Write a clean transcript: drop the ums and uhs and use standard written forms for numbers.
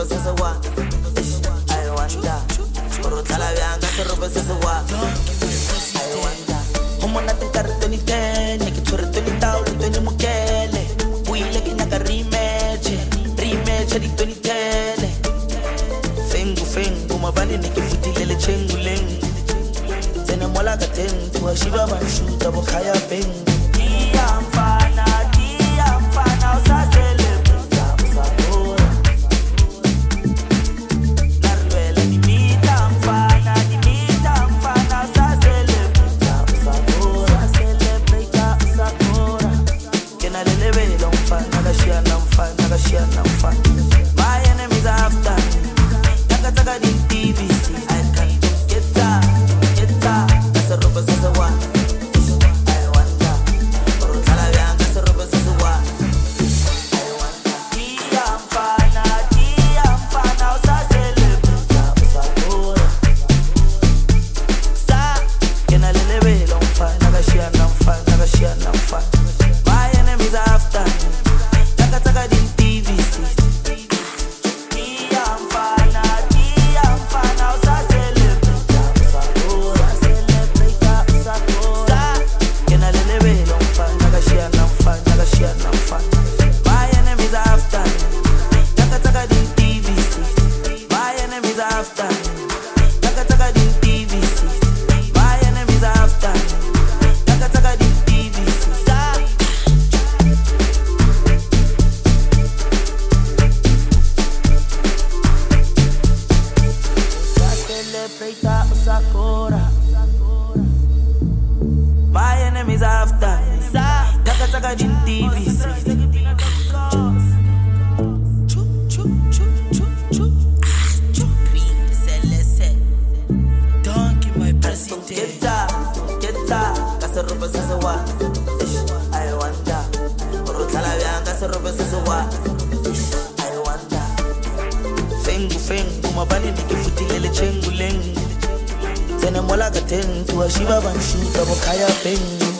se se wa. I wonder. Oro tala bianca se roba se se wa. I wonder. Como na te carto ni tene, que chorro ni taulo ni mukele. Wile que naga rematch di ni tele. Fengu mabani ni que futile chenguleng. Tene mola ka tentu ashiba banshuta bokhaya bengu. Dia mfana usasele. My enemies are after Taka di TVC. I can't get that. That's a rubber says a one. I wonder. Oro tala bianca se rubber says a one. I wonder. Dia mfana usa celebrate usakora. Sa kena lelebe lomfa nagashia namfa. My enemies are after Taka di TVC. My enemies are after Taka di TVC. My enemies are after Taka di TVC. My enemies are after Taka di TVC. Celebrate usakora. My enemies are after Taka di TVC. Geta, kasa roba sasa wa. I wonder. Oro tala bianca se roba sasa wa. I wonder. Fengu mabani ni kifutile chenguleng. Tene mola ka tentu ashiba banshuta bokhaya bengu.